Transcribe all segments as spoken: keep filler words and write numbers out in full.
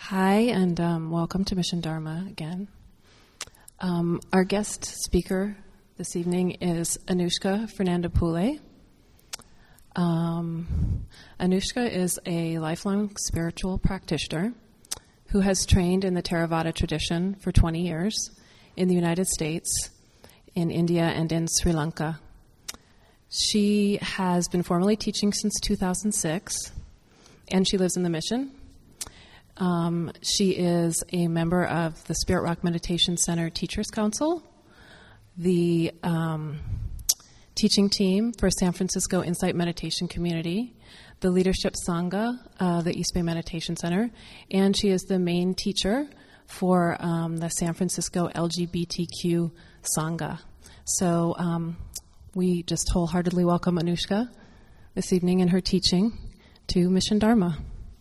Hi, and um, welcome to Mission Dharma again. Um, our guest speaker this evening is Anushka Fernandopulle. Um, Anushka is a lifelong spiritual practitioner who has trained in the Theravada tradition for twenty years in the United States, in India, and in Sri Lanka. She has been formally teaching since two thousand six, and she lives in the Mission. Um, she is a member of the Spirit Rock Meditation Center Teachers Council, the um, teaching team for San Francisco Insight Meditation Community, the Leadership Sangha, uh, the East Bay Meditation Center, and she is the main teacher for um, the San Francisco L G B T Q Sangha. So um, we just wholeheartedly welcome Anushka this evening and her teaching to Mission Dharma.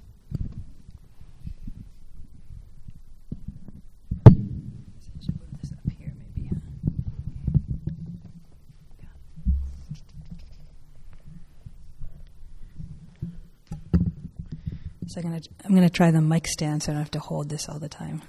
So I'm going to I'm going to try the mic stand so I don't have to hold this all the time.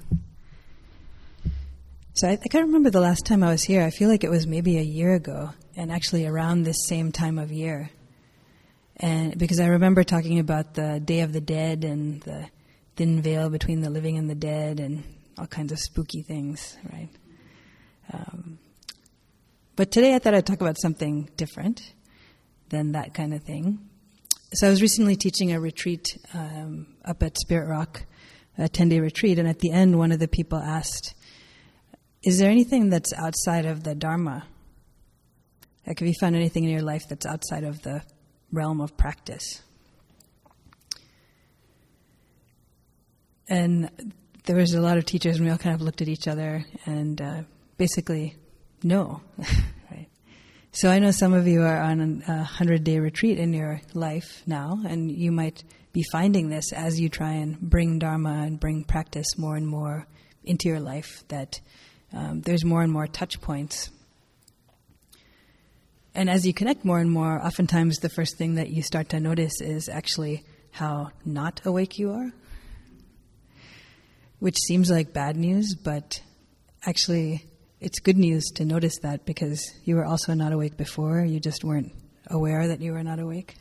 So I, I can't remember the last time I was here. I feel like it was maybe a year ago, and actually around this same time of year. And because I remember talking about the Day of the Dead and the thin veil between the living and the dead and all kinds of spooky things, right? Um, but today I thought I'd talk about something different than that kind of thing. So I was recently teaching a retreat um, up at Spirit Rock, a ten-day retreat, and at the end one of the people asked, is there anything that's outside of the Dharma? Like, have you found anything in your life that's outside of the realm of practice? And there was a lot of teachers, and we all kind of looked at each other, and uh, basically, no. So I know some of you are on a hundred-day retreat in your life now, and you might be finding this as you try and bring Dharma and bring practice more and more into your life, that um, there's more and more touch points. And as you connect more and more, oftentimes the first thing that you start to notice is actually how not awake you are, which seems like bad news, but actually it's good news to notice that, because you were also not awake before. You just weren't aware that you were not awake.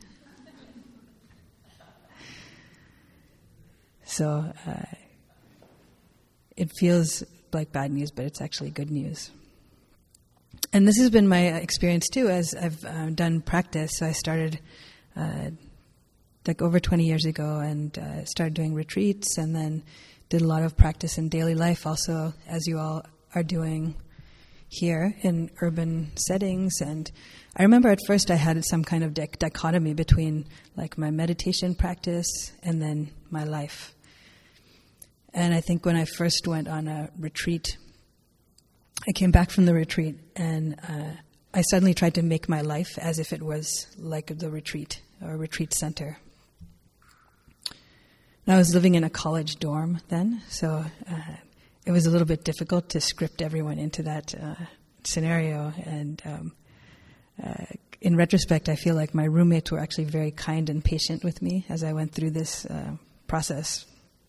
So uh, it feels like bad news, but it's actually good news. And this has been my experience too, as I've uh, done practice. So I started uh, like over twenty years ago, and uh, started doing retreats, and then did a lot of practice in daily life also, as you all are doing here in urban settings. And I remember at first I had some kind of dic- dichotomy between like my meditation practice and then my life. And I think when I first went on a retreat, I came back from the retreat, and uh, I suddenly tried to make my life as if it was like the retreat or retreat center. And I was living in a college dorm then, so uh, it was a little bit difficult to script everyone into that uh, scenario. And um, uh, in retrospect, I feel like my roommates were actually very kind and patient with me as I went through this uh, process.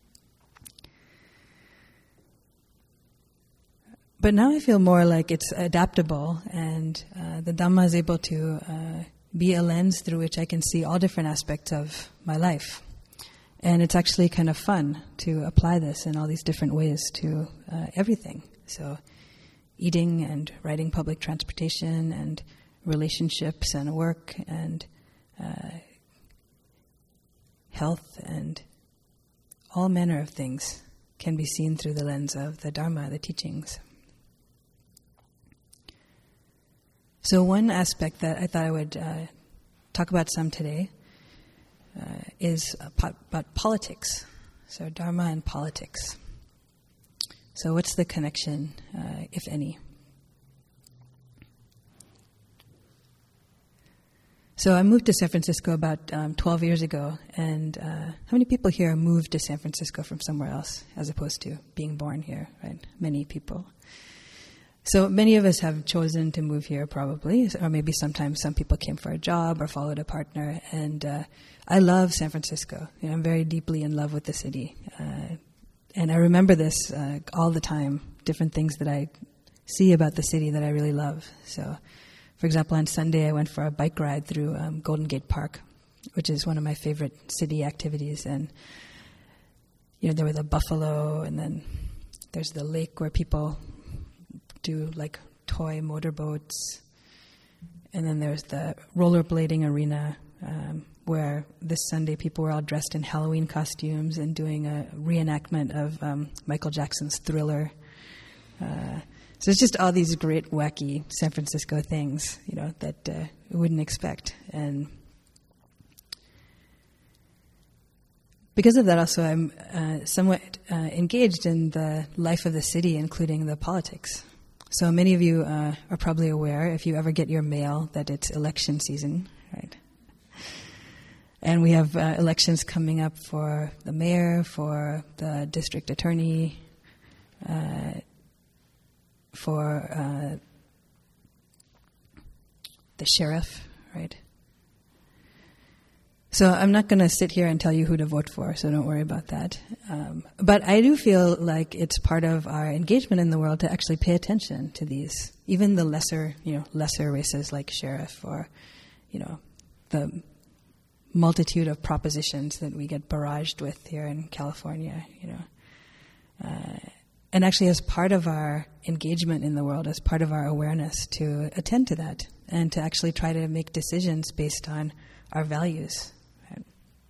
But now I feel more like it's adaptable, and uh, the Dhamma is able to uh, be a lens through which I can see all different aspects of my life. And it's actually kind of fun to apply this in all these different ways to uh, everything. So eating and riding public transportation and relationships and work and uh, health and all manner of things can be seen through the lens of the Dharma, the teachings. So one aspect that I thought I would uh, talk about some today Uh, is about politics. So Dharma and politics. So what's the connection, uh, if any? So I moved to San Francisco about um, twelve years ago, and uh, how many people here moved to San Francisco from somewhere else as opposed to being born here, right? Many people. So many of us have chosen to move here probably, or maybe sometimes some people came for a job or followed a partner, and uh, I love San Francisco. You know, I'm very deeply in love with the city. Uh, and I remember this uh, all the time, different things that I see about the city that I really love. So, for example, on Sunday I went for a bike ride through um, Golden Gate Park, which is one of my favorite city activities. And, you know, there were the buffalo, and then there's the lake where people do, like, toy motorboats. And then there's the rollerblading arena, um, where this Sunday people were all dressed in Halloween costumes and doing a reenactment of um, Michael Jackson's Thriller. Uh, so it's just all these great, wacky San Francisco things, you know, that uh, we wouldn't expect. And because of that, also, I'm uh, somewhat uh, engaged in the life of the city, including the politics. So many of you uh, are probably aware, if you ever get your mail, that it's election season, right? And we have uh, elections coming up for the mayor, for the district attorney, uh, for uh, the sheriff, right? So I'm not going to sit here and tell you who to vote for, so don't worry about that. Um, but I do feel like it's part of our engagement in the world to actually pay attention to these, even the lesser, you know, lesser races like sheriff, or, you know, the multitude of propositions that we get barraged with here in California, you know. Uh, and actually, as part of our engagement in the world, as part of our awareness, to attend to that and to actually try to make decisions based on our values. Right?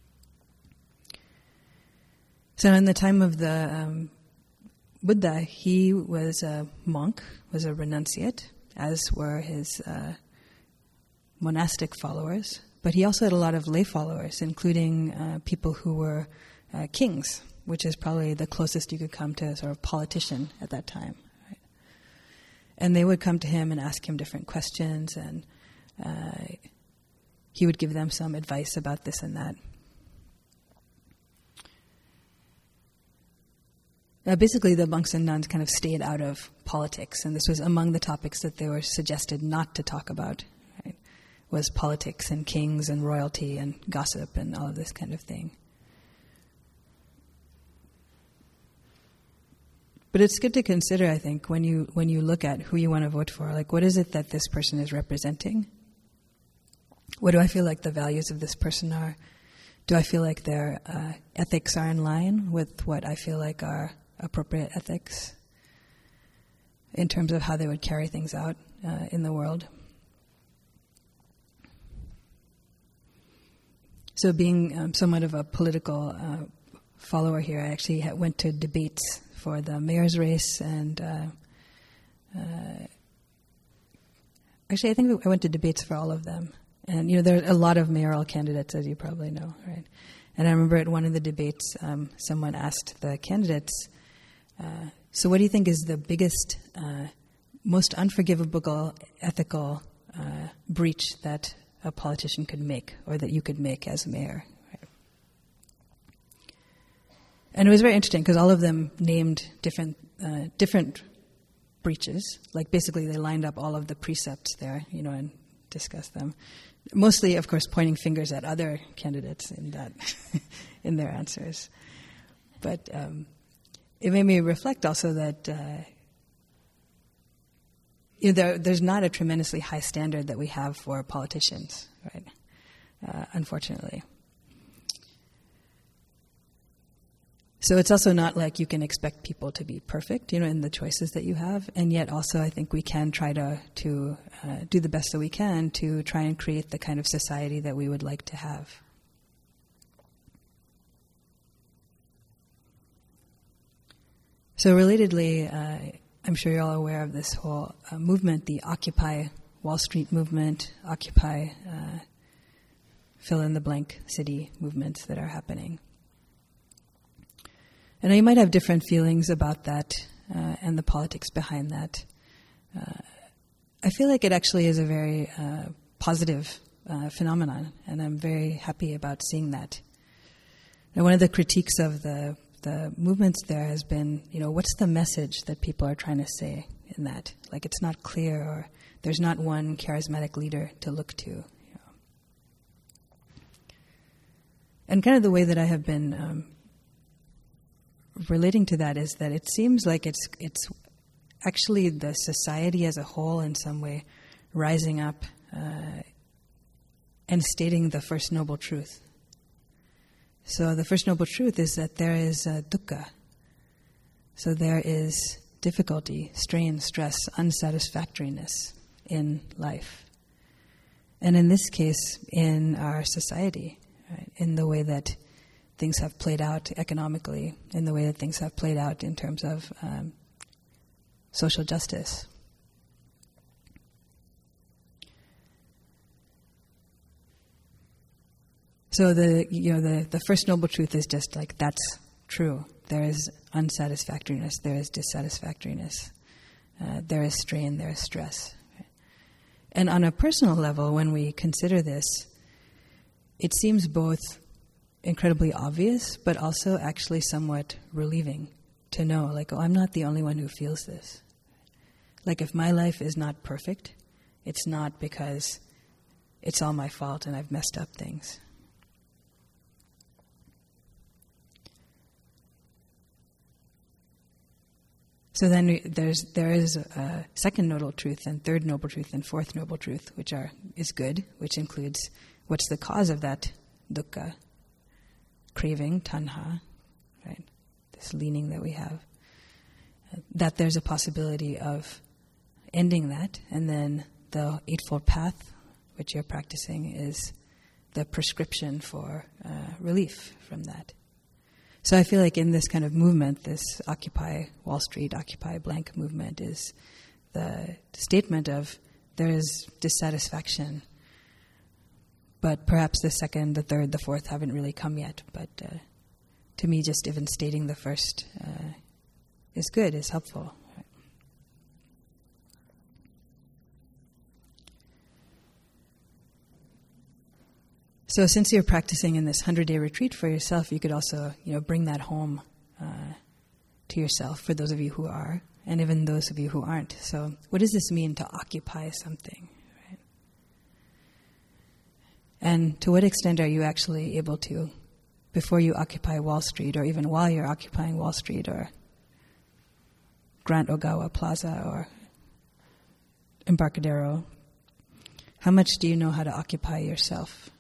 So in the time of the um, Buddha, he was a monk, was a renunciate, as were his uh, monastic followers. But he also had a lot of lay followers, including uh, people who were uh, kings, which is probably the closest you could come to a sort of politician at that time. Right? And they would come to him and ask him different questions, and uh, he would give them some advice about this and that. Now, basically, the monks and nuns kind of stayed out of politics, and this was among the topics that they were suggested not to talk about. Right? Was politics and kings and royalty and gossip and all of this kind of thing. But it's good to consider, I think, when you when you look at who you want to vote for, like, what is it that this person is representing? What do I feel like the values of this person are? Do I feel like their uh, ethics are in line with what I feel like are appropriate ethics in terms of how they would carry things out uh, in the world? So being um, somewhat of a political uh, follower here, I actually ha- went to debates for the mayor's race, and uh, uh, actually I think I went to debates for all of them. And, you know, there are a lot of mayoral candidates, as you probably know, right? And I remember at one of the debates, um, someone asked the candidates, uh, so what do you think is the biggest, uh, most unforgivable ethical uh, breach that a politician could make, or that you could make as mayor? Right? And it was very interesting, because all of them named different uh, different breaches. Like, basically, they lined up all of the precepts there, you know, and discussed them. Mostly, of course, pointing fingers at other candidates in that, in their answers. But um, it made me reflect also that uh, you know, there, there's not a tremendously high standard that we have for politicians, right? Uh, unfortunately. So it's also not like you can expect people to be perfect, you know, in the choices that you have. And yet also I think we can try to, to uh, do the best that we can to try and create the kind of society that we would like to have. So relatedly, uh, I'm sure you're all aware of this whole uh, movement, the Occupy Wall Street movement, Occupy uh, fill-in-the-blank city movements that are happening. And you might have different feelings about that uh, and the politics behind that. Uh, I feel like it actually is a very uh, positive uh, phenomenon, and I'm very happy about seeing that. And one of the critiques of the the movements there has been, you know, what's the message that people are trying to say in that? Like, it's not clear, or there's not one charismatic leader to look to. You know. And kind of the way that I have been um, relating to that is that it seems like it's it's actually the society as a whole in some way rising up uh, and stating the first noble truth. So the first noble truth is that there is uh, dukkha. So there is difficulty, strain, stress, unsatisfactoriness in life. And in this case, in our society, right, in the way that things have played out economically, in the way that things have played out in terms of um, social justice. So the you know the, the first noble truth is just like that's true. There is unsatisfactoriness, there is dissatisfactoriness, uh, there is strain, there is stress. And on a personal level, when we consider this, it seems both incredibly obvious, but also actually somewhat relieving to know, like, oh, I'm not the only one who feels this. Like, if my life is not perfect, it's not because it's all my fault and I've messed up things. So then we, there's there is a second noble truth and third noble truth and fourth noble truth, which are is good, which includes what's the cause of that dukkha, craving, tanha, right? This leaning that we have. That there's a possibility of ending that, and then the Eightfold Path, which you're practicing, is the prescription for uh, relief from that. So I feel like in this kind of movement, this Occupy Wall Street, Occupy Blank movement is the statement of there is dissatisfaction, but perhaps the second, the third, the fourth haven't really come yet. But uh, to me, just even stating the first uh, is good, is helpful. So since you're practicing in this hundred-day retreat for yourself, you could also, you know, bring that home uh, to yourself for those of you who are, and even those of you who aren't. So what does this mean to occupy something? Right? And to what extent are you actually able to, before you occupy Wall Street, or even while you're occupying Wall Street, or Grand Ogawa Plaza, or Embarcadero, how much do you know how to occupy yourself?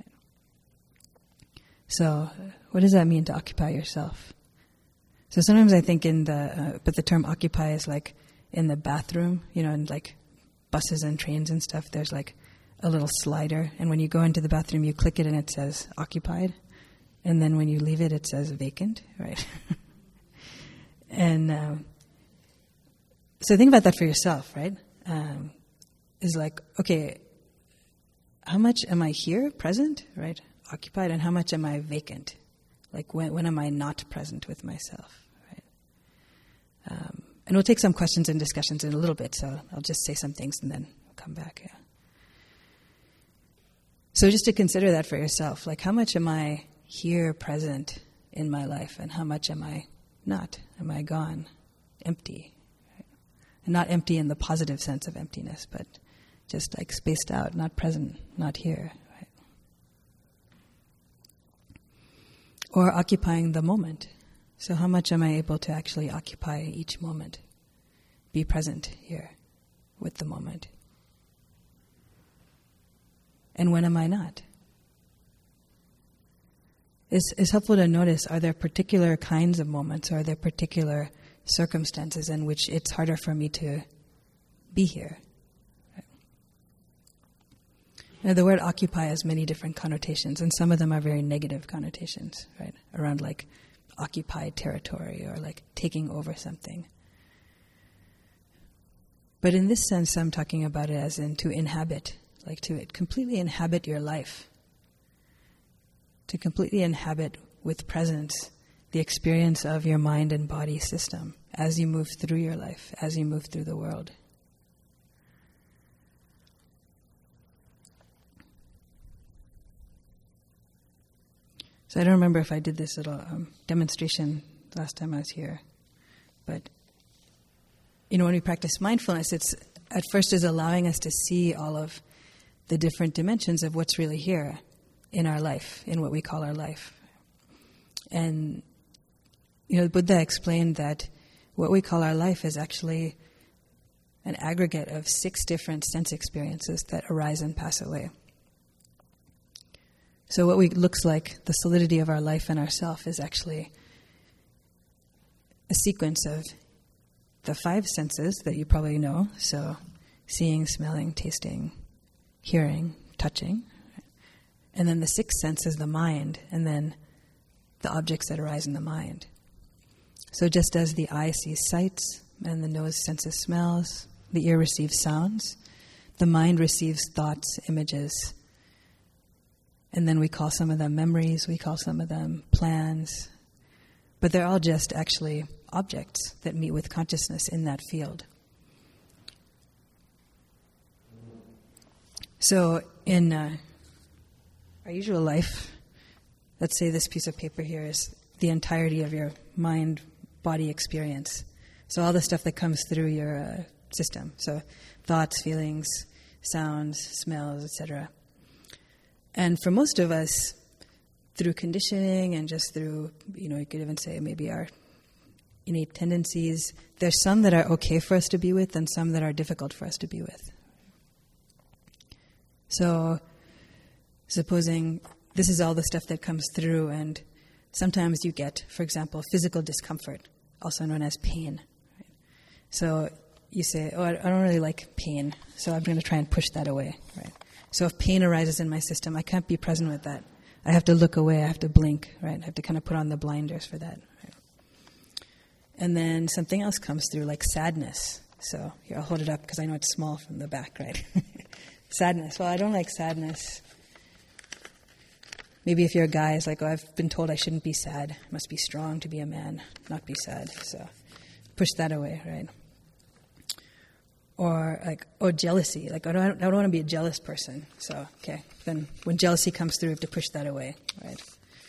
So, what does that mean to occupy yourself? So sometimes I think in the, uh, but the term occupy is like in the bathroom, you know, in like buses and trains and stuff, there's like a little slider, and when you go into the bathroom, you click it and it says occupied, and then when you leave it, it says vacant, right? and um, so think about that for yourself, right? Um, is like, okay, how much am I here, present, right? Occupied, and how much am I vacant? Like when when am I not present with myself? Right? Um, and we'll take some questions and discussions in a little bit, so I'll just say some things and then we'll come back. Yeah. So just to consider that for yourself, like how much am I here, present in my life, and how much am I not? Am I gone, empty? Right? And not empty in the positive sense of emptiness, but just like spaced out, not present, not here. Or occupying the moment. So how much am I able to actually occupy each moment? Be present here with the moment. And when am I not? It's, it's helpful to notice, are there particular kinds of moments, or are there particular circumstances in which it's harder for me to be here? Now, the word occupy has many different connotations, and some of them are very negative connotations, right? Around like occupied territory or like taking over something. But in this sense, I'm talking about it as in to inhabit, like to completely inhabit your life. To completely inhabit with presence the experience of your mind and body system as you move through your life, as you move through the world. So I don't remember if I did this little um, demonstration last time I was here, but you know, when we practice mindfulness, it's at first is allowing us to see all of the different dimensions of what's really here in our life, in what we call our life. And you know, Buddha explained that what we call our life is actually an aggregate of six different sense experiences that arise and pass away. So what we looks like, the solidity of our life and ourself, is actually a sequence of the five senses that you probably know. So seeing, smelling, tasting, hearing, touching. And then the sixth sense is the mind, and then the objects that arise in the mind. So just as the eye sees sights, and the nose senses smells, the ear receives sounds, the mind receives thoughts, images, and then we call some of them memories, we call some of them plans, but they're all just actually objects that meet with consciousness in that field. So in uh, our usual life, let's say this piece of paper here is the entirety of your mind-body experience. So all the stuff that comes through your uh, system. So thoughts, feelings, sounds, smells, et cetera. And for most of us, through conditioning and just through, you know, you could even say maybe our innate tendencies, there's some that are okay for us to be with and some that are difficult for us to be with. So supposing this is all the stuff that comes through, and sometimes you get, for example, physical discomfort, also known as pain. Right? So you say, oh, I don't really like pain, so I'm going to try and push that away. Right? So if pain arises in my system, I can't be present with that. I have to look away, I have to blink, right? I have to kind of put on the blinders for that. Right? And then something else comes through, like sadness. So here, I'll hold it up because I know it's small from the back, right? Sadness. Well, I don't like sadness. Maybe if you're a guy, it's like, oh, I've been told I shouldn't be sad. I must be strong to be a man, not be sad. So push that away, right? Or like, oh, jealousy. Like, I don't, I don't want to be a jealous person. So, okay, then when jealousy comes through, you have to push that away, right?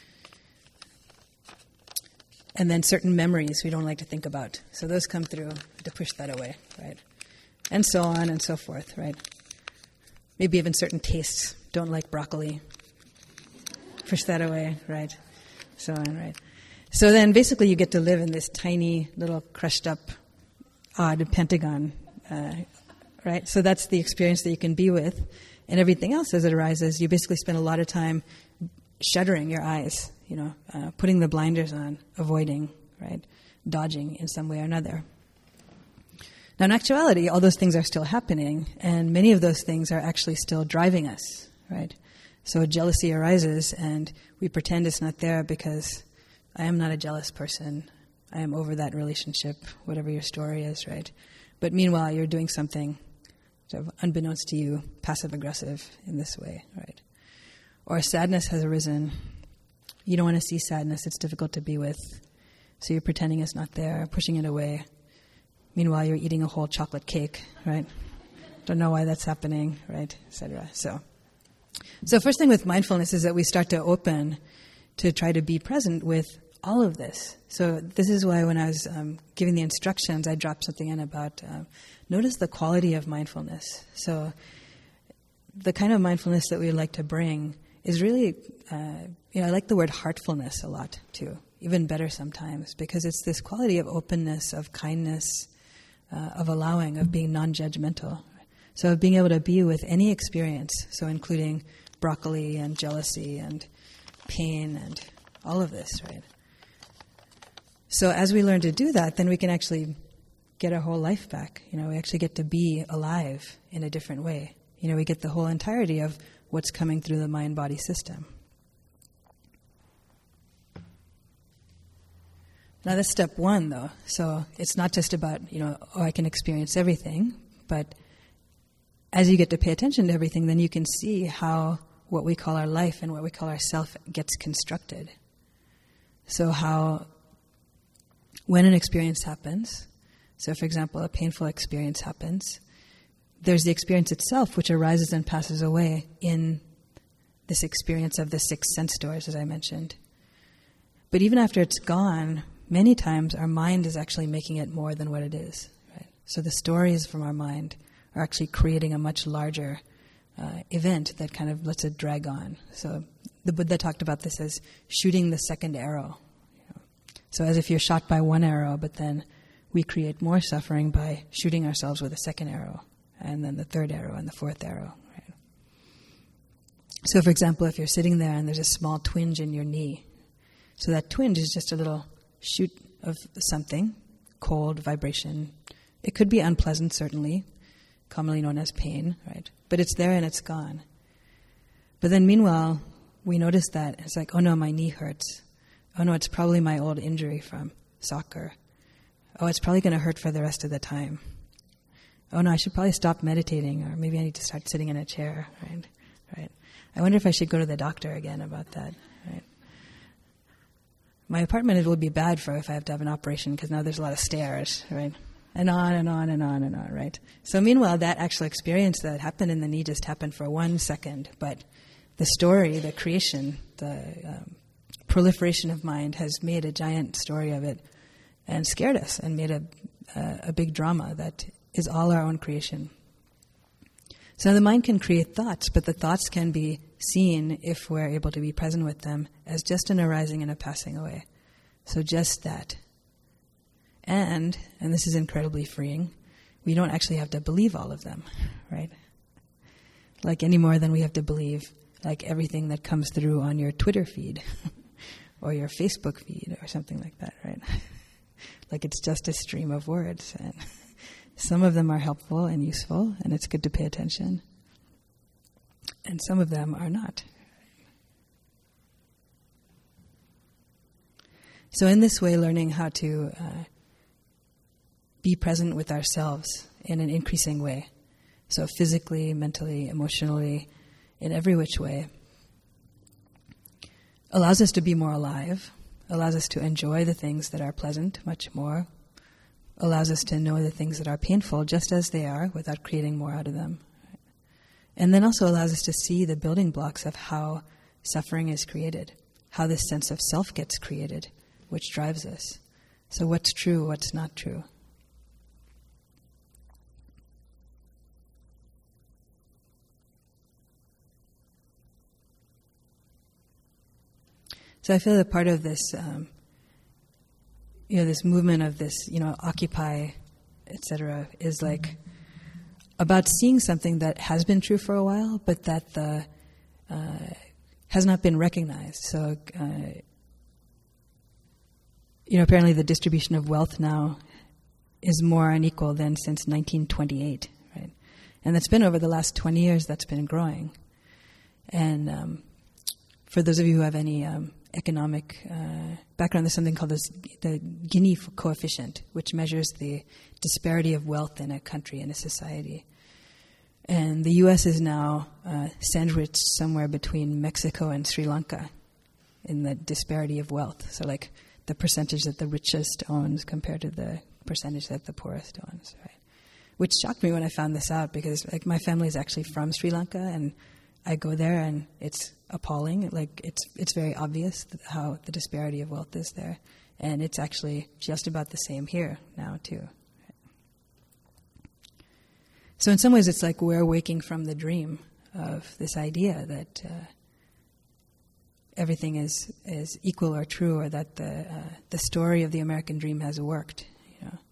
And then certain memories we don't like to think about. So those come through, to push that away, right? And so on and so forth, right? Maybe even certain tastes. Don't like broccoli. Push that away, right? So on, right? So then basically you get to live in this tiny, little, crushed up, odd pentagon, uh, right? So that's the experience that you can be with. And everything else as it arises, you basically spend a lot of time shuttering your eyes, you know, uh, putting the blinders on, avoiding, right? Dodging in some way or another. Now, in actuality, all those things are still happening, and many of those things are actually still driving us, right? So jealousy arises, and we pretend it's not there because I am not a jealous person. I am over that relationship, whatever your story is, right? But meanwhile, you're doing something sort of unbeknownst to you, passive-aggressive in this way, right? Or sadness has arisen. You don't want to see sadness. It's difficult to be with. So you're pretending it's not there, pushing it away. Meanwhile, you're eating a whole chocolate cake, right? Don't know why that's happening, right, et cetera. So, so first thing with mindfulness is that we start to open to try to be present with all of this. So this is why when I was um, giving the instructions, I dropped something in about uh, notice the quality of mindfulness. So the kind of mindfulness that we like to bring is really, uh, you know, I like the word heartfulness a lot too, even better sometimes, because it's this quality of openness, of kindness, uh, of allowing, of being non-judgmental. So being able to be with any experience, so including broccoli and jealousy and pain and all of this, right? So as we learn to do that, then we can actually get our whole life back. You know, we actually get to be alive in a different way. You know, we get the whole entirety of what's coming through the mind-body system. Now that's step one, though. So it's not just about, you know, oh, I can experience everything, but as you get to pay attention to everything, then you can see how what we call our life and what we call our self gets constructed. So how, when an experience happens, so for example, a painful experience happens, there's the experience itself, which arises and passes away in this experience of the six sense doors, as I mentioned. But even after it's gone, many times our mind is actually making it more than what it is. Right? So the stories from our mind are actually creating a much larger uh, event that kind of lets it drag on. So the Buddha talked about this as shooting the second arrow. You know? So as if you're shot by one arrow, but then we create more suffering by shooting ourselves with a second arrow, and then the third arrow and the fourth arrow. Right? So for example, if you're sitting there and there's a small twinge in your knee, so that twinge is just a little shoot of something, cold, vibration. It could be unpleasant, certainly, commonly known as pain, right? But it's there and it's gone. But then meanwhile, we notice that it's like, oh no, my knee hurts. Oh no, it's probably my old injury from soccer. Oh, it's probably going to hurt for the rest of the time. Oh no, I should probably stop meditating, or maybe I need to start sitting in a chair, right? Right. I wonder if I should go to the doctor again about that, right? My apartment, it will be bad for if I have to have an operation because now there's a lot of stairs, right? And on and on and on and on, right? So meanwhile, that actual experience that happened in the knee just happened for one second, but the story, the creation, the um, proliferation of mind has made a giant story of it and scared us and made a, a, a big drama that is all our own creation. So the mind can create thoughts, but the thoughts can be seen, if we're able to be present with them, as just an arising and a passing away. So just that. And, and this is incredibly freeing, we don't actually have to believe all of them, right? Like any more than we have to believe like everything that comes through on your Twitter feed or your Facebook feed or something like that, right? Like it's just a stream of words, and some of them are helpful and useful, and it's good to pay attention. And some of them are not. So in this way, learning how to uh, be present with ourselves in an increasing way. So physically, mentally, emotionally, in every which way, allows us to be more alive, allows us to enjoy the things that are pleasant much more, allows us to know the things that are painful just as they are without creating more out of them. And then also allows us to see the building blocks of how suffering is created, how this sense of self gets created, which drives us. So what's true, what's not true. So I feel that part of this, um, you know, this movement of this, you know, Occupy, et cetera, is like about seeing something that has been true for a while, but that the uh, has not been recognized. So, uh, you know, apparently the distribution of wealth now is more unequal than since nineteen twenty-eight, right? And that's been over the last twenty years. That's been growing. And um, for those of you who have any um, economic uh, background, there's something called this, the Gini coefficient, which measures the disparity of wealth in a country, in a society. And the U S is now uh, sandwiched somewhere between Mexico and Sri Lanka in the disparity of wealth. So like the percentage that the richest owns compared to the percentage that the poorest owns, right? Which shocked me when I found this out, because like my family is actually from Sri Lanka, and I go there and it's appalling. Like it's it's very obvious how the disparity of wealth is there, and it's actually just about the same here now too. So in some ways, it's like we're waking from the dream of this idea that uh, everything is is equal or true, or that the uh, the story of the American dream has worked. You know.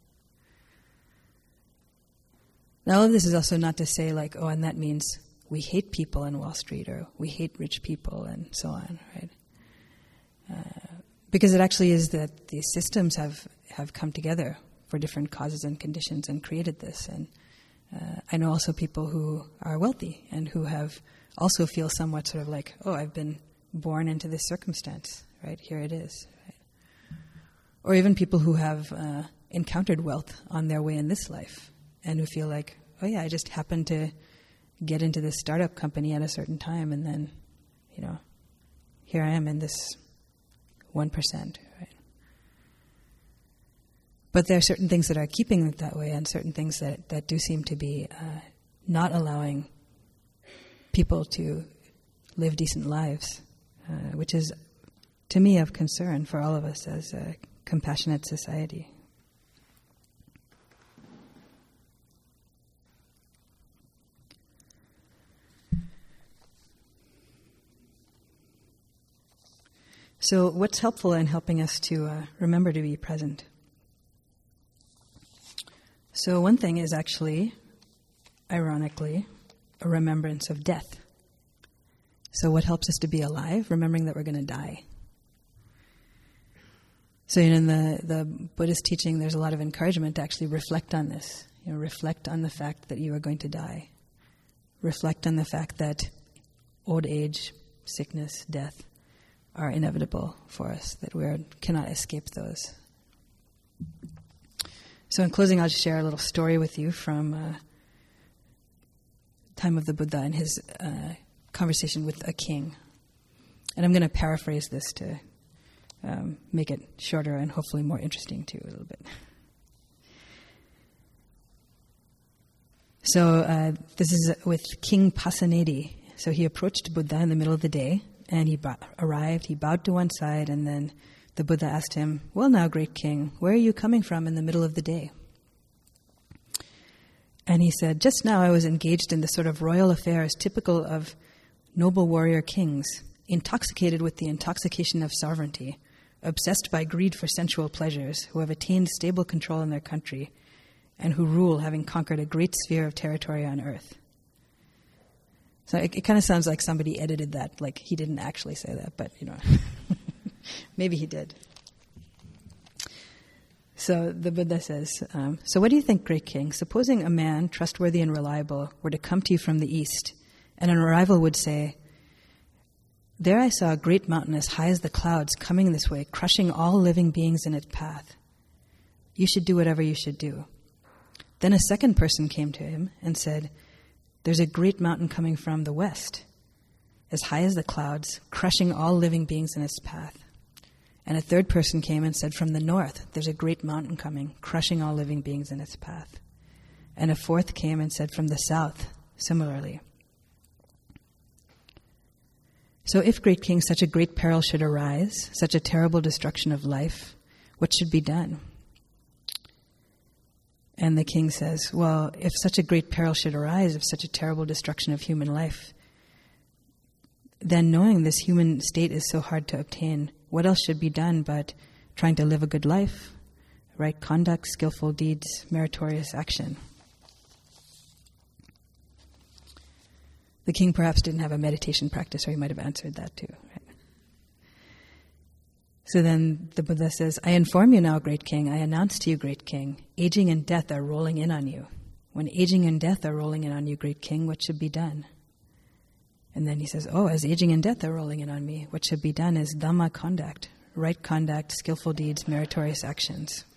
Now, all of this is also not to say like, oh, and that means we hate people in Wall Street, or we hate rich people, and so on, right? Uh, because it actually is that these systems have, have come together for different causes and conditions and created this. And uh, I know also people who are wealthy and who have also feel somewhat sort of like, oh, I've been born into this circumstance, right? Here it is, right? Or even people who have uh, encountered wealth on their way in this life and who feel like, oh yeah, I just happened to get into this startup company at a certain time, and then, you know, here I am in this one percent, right? But there are certain things that are keeping it that way, and certain things that, that do seem to be uh, not allowing people to live decent lives, uh, which is, to me, of concern for all of us as a compassionate society. So what's helpful in helping us to uh, remember to be present? So one thing is actually, ironically, a remembrance of death. So what helps us to be alive? Remembering that we're going to die. So in the, the Buddhist teaching, there's a lot of encouragement to actually reflect on this. You know, reflect on the fact that you are going to die. Reflect on the fact that old age, sickness, death are inevitable for us, that we are, cannot escape those. So in closing, I'll just share a little story with you from uh, time of the Buddha and his uh, conversation with a king. And I'm going to paraphrase this to um, make it shorter and hopefully more interesting too a little bit. So uh, this is with King Pasenadi. So he approached Buddha in the middle of the day, and he ba- arrived, he bowed to one side, and then the Buddha asked him, "Well now, great king, where are you coming from in the middle of the day?" And he said, "Just now I was engaged in the sort of royal affairs typical of noble warrior kings, intoxicated with the intoxication of sovereignty, obsessed by greed for sensual pleasures, who have attained stable control in their country, and who rule, having conquered a great sphere of territory on earth." So it, it kind of sounds like somebody edited that, like he didn't actually say that, but, you know, maybe he did. So the Buddha says, um, so what do you think, great king? Supposing a man, trustworthy and reliable, were to come to you from the east, and an arrival would say, "There I saw a great mountain as high as the clouds coming this way, crushing all living beings in its path. You should do whatever you should do." Then a second person came to him and said, "There's a great mountain coming from the west, as high as the clouds, crushing all living beings in its path." And a third person came and said, "From the north, there's a great mountain coming, crushing all living beings in its path." And a fourth came and said, "From the south," similarly. So if, great king, such a great peril should arise, such a terrible destruction of life, what should be done? And the king says, well, if such a great peril should arise, if such a terrible destruction of human life, then knowing this human state is so hard to obtain, what else should be done but trying to live a good life, right conduct, skillful deeds, meritorious action? The king perhaps didn't have a meditation practice, or he might have answered that too. Right? So then the Buddha says, "I inform you now, great king, I announce to you, great king, aging and death are rolling in on you. When aging and death are rolling in on you, great king, what should be done?" And then he says, oh, as aging and death are rolling in on me, what should be done is Dhamma conduct, right conduct, skillful deeds, meritorious actions.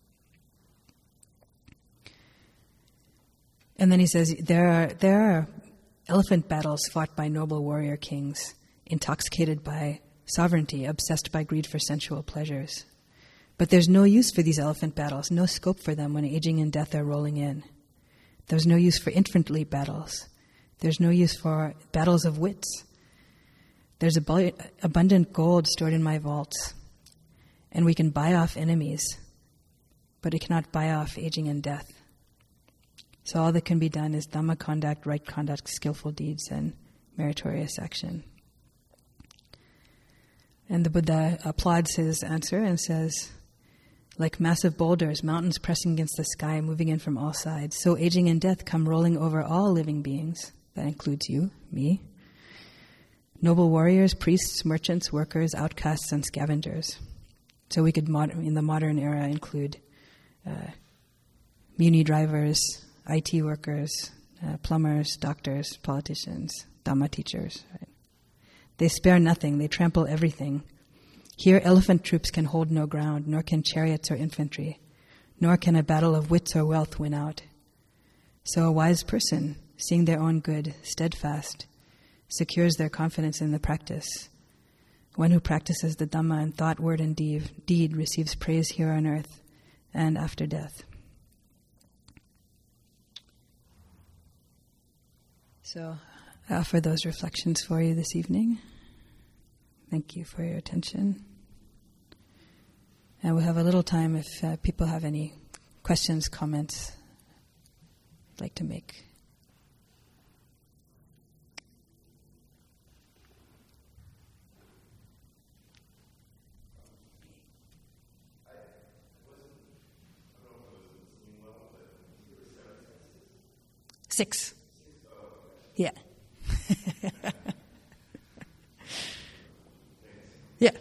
And then he says, there are, there are elephant battles fought by noble warrior kings, intoxicated by sovereignty, obsessed by greed for sensual pleasures. But there's no use for these elephant battles, no scope for them when aging and death are rolling in. There's no use for infantry battles. There's no use for battles of wits. There's ab- abundant gold stored in my vaults, and we can buy off enemies, but it cannot buy off aging and death. So all that can be done is Dhamma conduct, right conduct, skillful deeds, and meritorious action. And the Buddha applauds his answer and says, like massive boulders, mountains pressing against the sky, moving in from all sides, so aging and death come rolling over all living beings. That includes you, me. Noble warriors, priests, merchants, workers, outcasts, and scavengers. So we could, mod- in the modern era, include uh, muni drivers, I T workers, uh, plumbers, doctors, politicians, Dhamma teachers. Right? They spare nothing. They trample everything. Here, elephant troops can hold no ground, nor can chariots or infantry, nor can a battle of wits or wealth win out. So a wise person, seeing their own good, steadfast, secures their confidence in the practice. One who practices the Dhamma in thought, word, and deed, deed receives praise here on earth and after death. So I offer those reflections for you this evening. Thank you for your attention. And we'll have a little time if uh, people have any questions, comments they'd like to make. Six. Yeah. Yeah.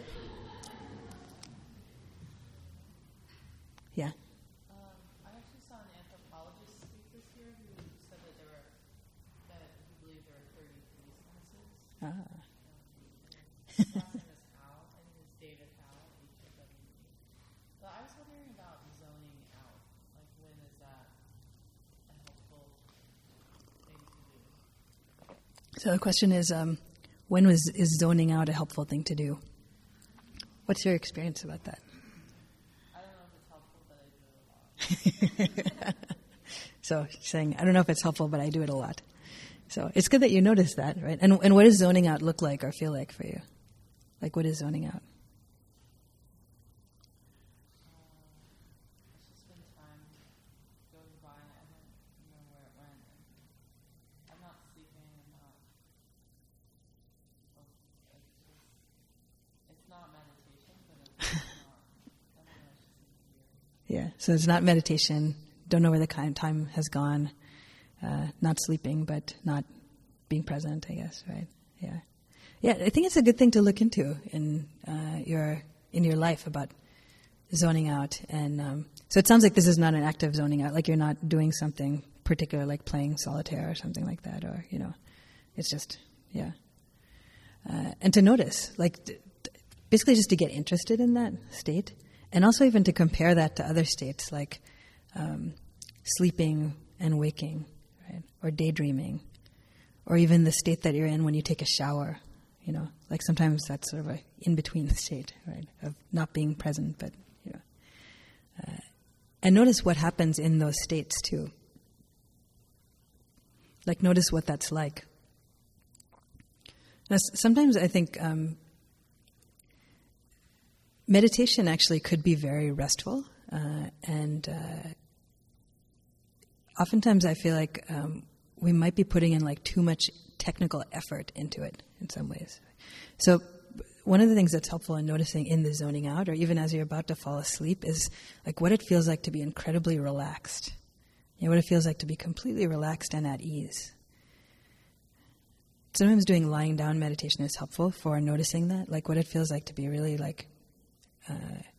Yeah. Um, I actually saw an anthropologist speak this year who said that there were that he believed there were thirty police classes. Ah. Um, his last name is Howell. I think it's David Howell, H O W E. But I was wondering about zoning out. Like, when is that a helpful thing to do? So the question is, um, when was is zoning out a helpful thing to do? What's your experience about that? I don't know if it's helpful, but I do it a lot. So she's saying, I don't know if it's helpful, but I do it a lot. So it's good that you notice that, right? And and what does zoning out look like or feel like for you? Like, what is zoning out? It's just been time goes by and I don't know where it went. I'm not sleeping. I'm not. Oh, it's just. It's not meditation, but it's not. I don't know. It's just weird. Yeah. So it's not meditation. Don't know where the kind time has gone. Uh, not sleeping, but not being present, I guess, right? Yeah. Yeah, I think it's a good thing to look into in uh, your in your life about zoning out. And um, so it sounds like this is not an active zoning out, like you're not doing something particular, like playing solitaire or something like that, or, you know, it's just, yeah. Uh, and to notice, like, d- d- basically just to get interested in that state, and also even to compare that to other states, like um, sleeping and waking, right, or daydreaming, or even the state that you're in when you take a shower. You know, like sometimes that's sort of a in-between state, right, of not being present, but, you know. Uh, and notice what happens in those states, too. Like, notice what that's like. Now, sometimes I think um, meditation actually could be very restful, uh, and uh, oftentimes I feel like um, we might be putting in, like, too much technical effort into it in some ways. So one of the things that's helpful in noticing in the zoning out, or even as you're about to fall asleep, is like what it feels like to be incredibly relaxed. You know, what it feels like to be completely relaxed and at ease. Sometimes doing lying down meditation is helpful for noticing that, like what it feels like to be really like uh,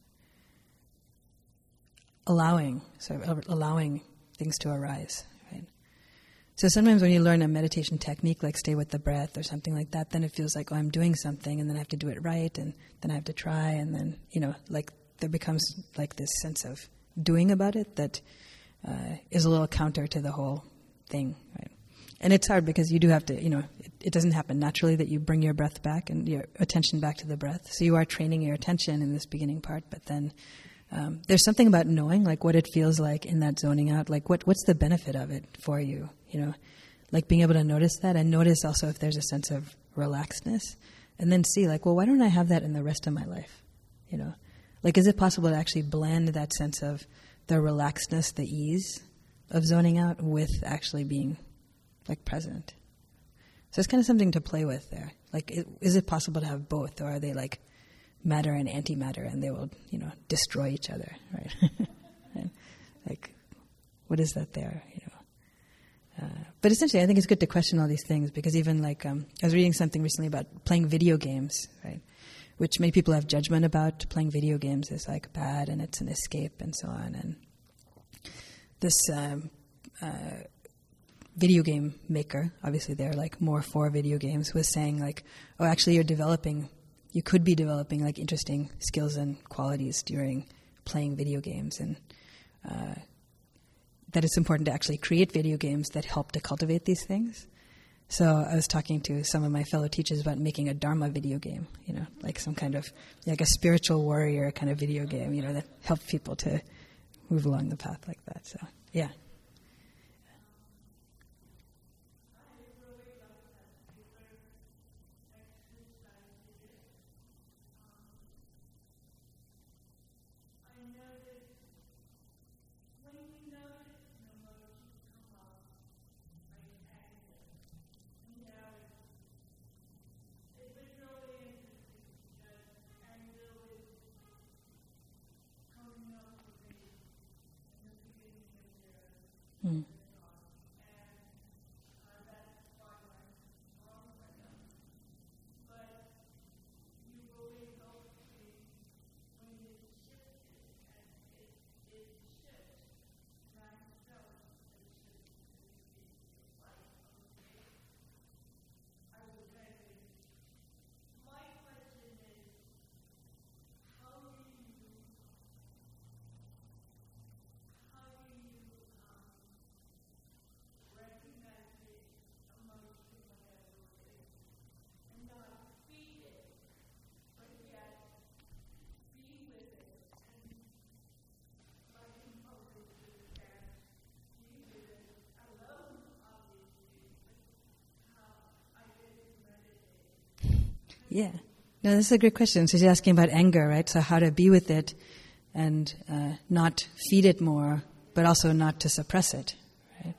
allowing, sort of allowing things to arise. So sometimes when you learn a meditation technique, like stay with the breath or something like that, then it feels like, oh, I'm doing something, and then I have to do it right, and then I have to try, and then, you know, like there becomes like this sense of doing about it that uh, is a little counter to the whole thing, right? And it's hard because you do have to, you know, it, it doesn't happen naturally that you bring your breath back and your attention back to the breath. So you are training your attention in this beginning part, but then um, there's something about knowing, like what it feels like in that zoning out, like what what's the benefit of it for you? You know, like being able to notice that, and notice also if there's a sense of relaxedness, and then see like, well, why don't I have that in the rest of my life? You know, like is it possible to actually blend that sense of the relaxedness, the ease of zoning out with actually being like present? So it's kind of something to play with there. Like, it, is it possible to have both, or are they like matter and antimatter, and they will, you know, destroy each other, right? And like, what is that there? You know. Uh, but essentially, I think it's good to question all these things, because even like um, I was reading something recently about playing video games, right? Which many people have judgment about. Playing video games is like bad, and it's an escape, and so on. And this um, uh, video game maker, obviously they're like more for video games, was saying like, oh, actually, you're developing. You could be developing like interesting skills and qualities during playing video games, and uh, that it's important to actually create video games that help to cultivate these things. So I was talking to some of my fellow teachers about making a Dharma video game, you know, like some kind of, like a spiritual warrior kind of video game, you know, that helps people to move along the path like that. So, yeah. Yeah. No, this is a great question. So she's asking about anger, right? So how to be with it and uh, not feed it more, but also not to suppress it, right?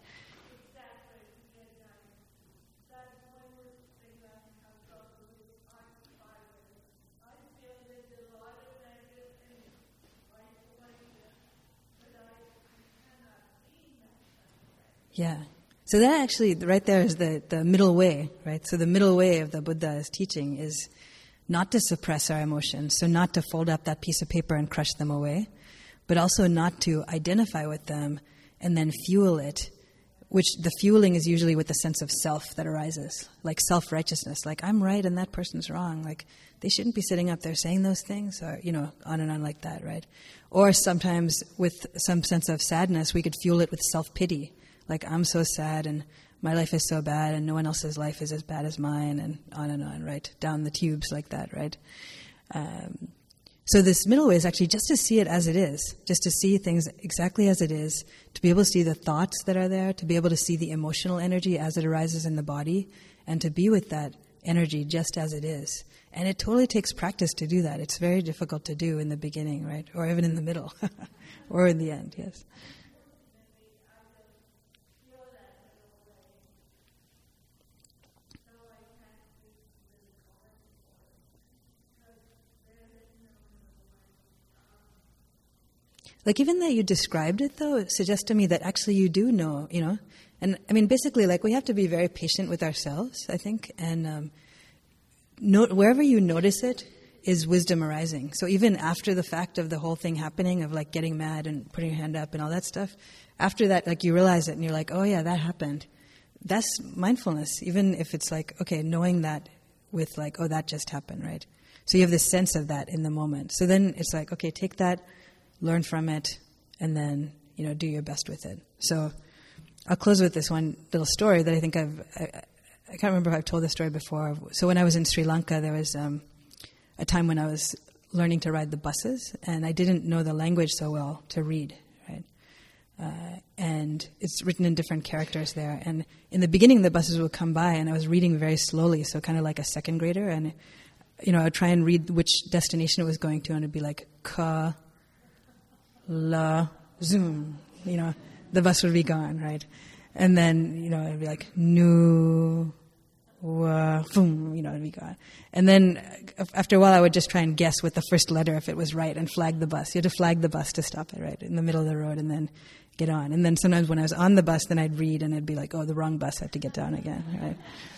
Yeah. So that actually, right there is the, the middle way, right? So the middle way of the Buddha's teaching is not to suppress our emotions, so not to fold up that piece of paper and crush them away, but also not to identify with them and then fuel it, which the fueling is usually with the sense of self that arises, like self-righteousness, like I'm right and that person's wrong, like they shouldn't be sitting up there saying those things, or, you know, on and on like that, right? Or sometimes with some sense of sadness, we could fuel it with self-pity, like I'm so sad and my life is so bad and no one else's life is as bad as mine, and on and on, right? Down the tubes like that, right? Um, so this middle way is actually just to see it as it is, just to see things exactly as it is, to be able to see the thoughts that are there, to be able to see the emotional energy as it arises in the body, and to be with that energy just as it is. And it totally takes practice to do that. It's very difficult to do in the beginning, right? Or even in the middle, or in the end, yes. Like, even that you described it, though, it suggests to me that actually you do know, you know. And, I mean, basically, like, we have to be very patient with ourselves, I think. And um, note, wherever you notice it is wisdom arising. So even after the fact of the whole thing happening, of, like, getting mad and putting your hand up and all that stuff, after that, like, you realize it and you're like, oh, yeah, that happened. That's mindfulness, even if it's like, okay, knowing that with, like, oh, that just happened, right? So you have this sense of that in the moment. So then it's like, okay, take that, learn from it, and then, you know, do your best with it. So I'll close with this one little story that I think I've, I, I can't remember if I've told this story before. So when I was in Sri Lanka, there was um, a time when I was learning to ride the buses, and I didn't know the language so well to read, right? Uh, and it's written in different characters there. And in the beginning, the buses would come by, and I was reading very slowly, so kind of like a second grader. And, you know, I would try and read which destination it was going to, and it'd be like, ka, la, zoom, you know, the bus would be gone, right? And then, you know, it'd be like, nu, wa, boom, you know, it'd be gone. And then after a while, I would just try and guess with the first letter if it was right and flag the bus. You had to flag the bus to stop it, right, in the middle of the road, and then get on. And then sometimes when I was on the bus, then I'd read, and it'd be like, oh, the wrong bus, I have to get down again, right?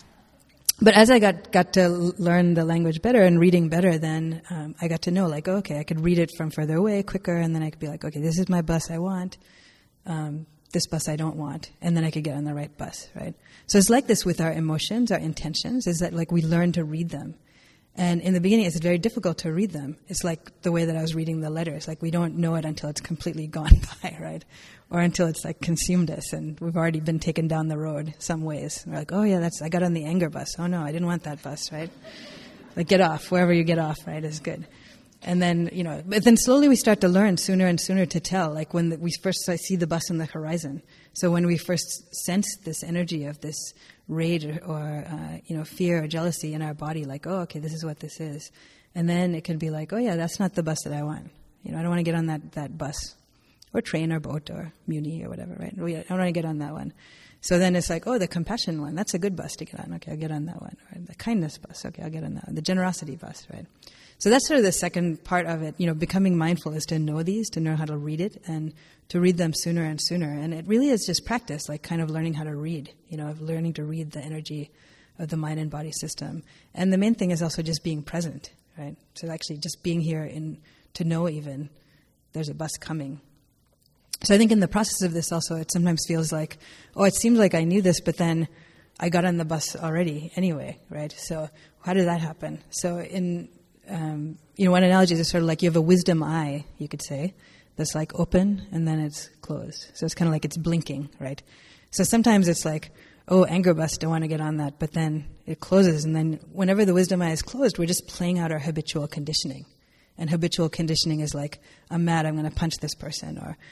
But as I got, got to learn the language better and reading better, then um, I got to know, like, oh, okay, I could read it from further away quicker, and then I could be like, okay, this is my bus I want, um, this bus I don't want, and then I could get on the right bus, right? So it's like this with our emotions, our intentions, is that, like, we learn to read them. And in the beginning, it's very difficult to read them. It's like the way that I was reading the letters. Like, we don't know it until it's completely gone by, right? Or until it's, like, consumed us, and we've already been taken down the road some ways. We're like, oh, yeah, that's I got on the anger bus. Oh, no, I didn't want that bus, right? Like, get off. Wherever you get off, right, is good. And then, you know, but then slowly we start to learn sooner and sooner to tell, like when the, we first see the bus on the horizon. So when we first sense this energy of this rage or, or uh, you know, fear or jealousy in our body, like, oh, okay, this is what this is. And then it can be like, oh, yeah, that's not the bus that I want. You know, I don't want to get on that, that bus or train or boat or muni or whatever, right? I don't want to get on that one. So then it's like, oh, the compassion one, that's a good bus to get on. Okay, I'll get on that one. Or the kindness bus, okay, I'll get on that one. The generosity bus, right? So that's sort of the second part of it. You know, becoming mindful is to know these, to know how to read it, and to read them sooner and sooner. And it really is just practice, like kind of learning how to read, you know, of learning to read the energy of the mind and body system. And the main thing is also just being present, right? So actually just being here in, to know even there's a bus coming. So I think in the process of this also, it sometimes feels like, oh, it seems like I knew this, but then I got on the bus already anyway, right? So how did that happen? So in, um, you know, one analogy is sort of like you have a wisdom eye, you could say, that's like open and then it's closed. So it's kind of like it's blinking, right? So sometimes it's like, oh, anger bus, don't want to get on that, but then it closes, and then whenever the wisdom eye is closed, we're just playing out our habitual conditioning. And habitual conditioning is like, I'm mad, I'm going to punch this person, or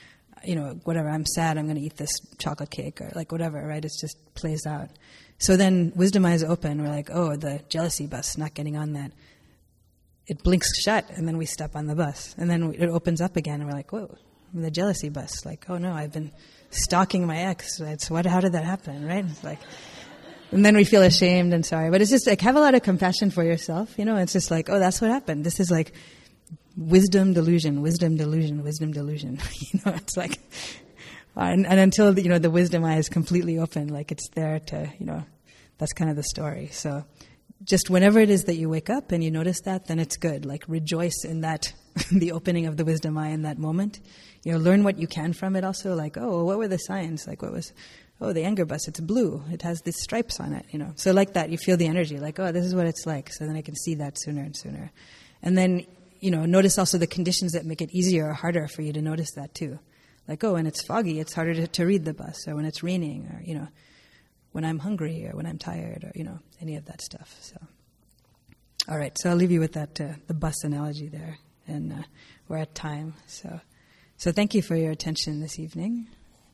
you know, whatever, I'm sad, I'm going to eat this chocolate cake, or like whatever, right? It just plays out. So then wisdom eyes open, we're like, oh, the jealousy bus, not getting on that. It blinks shut, and then we step on the bus. And then it opens up again, and we're like, whoa, the jealousy bus. Like, oh no, I've been stalking my ex. It's, what, how did that happen, right? It's like, and then we feel ashamed and sorry. But it's just like, have a lot of compassion for yourself, you know? It's just like, oh, that's what happened. This is like wisdom delusion, wisdom delusion, wisdom delusion. You know, it's like, and, and until, you know, the wisdom eye is completely open, like it's there to, you know, that's kind of the story. So just whenever it is that you wake up and you notice that, then it's good. Like rejoice in that, the opening of the wisdom eye in that moment. You know, learn what you can from it also. Like, oh, what were the signs? Like, what was, oh, the anger bus, it's blue. It has these stripes on it, you know. So like that, you feel the energy. Like, oh, this is what it's like. So then I can see that sooner and sooner. And then, you know, notice also the conditions that make it easier or harder for you to notice that too. Like, oh, when it's foggy, it's harder to, to read the bus. Or when it's raining, or, you know, when I'm hungry, or when I'm tired, or, you know, any of that stuff. So, all right, so I'll leave you with that, uh, the bus analogy there, and uh, we're at time. So, so thank you for your attention this evening.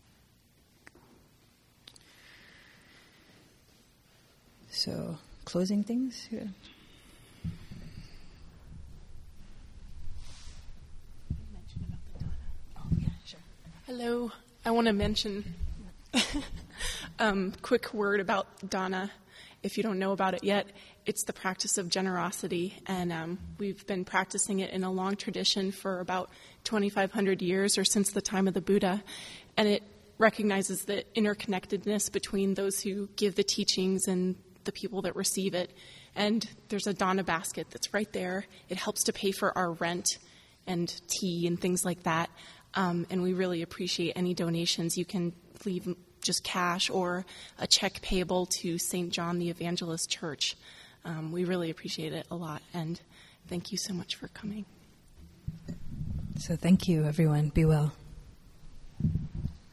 So, closing things here. Oh, yeah, sure. Hello, I want to mention. Um, quick word about dana. If you don't know about it yet, it's the practice of generosity, and um, we've been practicing it in a long tradition for about twenty-five hundred years, or since the time of the Buddha, and it recognizes the interconnectedness between those who give the teachings and the people that receive it. And there's a dana basket that's right there. It helps to pay for our rent and tea and things like that, um, and we really appreciate any donations. You can leave just cash or a check payable to Saint John the Evangelist Church. Um, we really appreciate it a lot, and thank you so much for coming. So thank you, everyone. Be well.